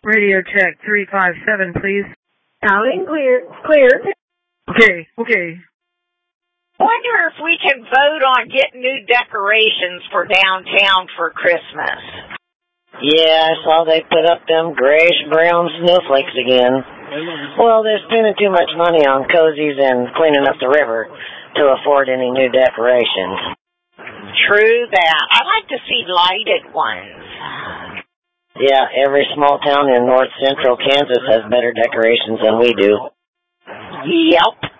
Radio check 357, please. Loud and clear. Okay. Wonder if we can vote on getting new decorations for downtown for Christmas. Yeah, I saw they put up them grayish-brown snowflakes again. Well, they're spending too much money on cozies and cleaning up the river to afford any new decorations. True that. I'd like to see lighted ones. Yeah, every small town in north central Kansas has better decorations than we do. Yep.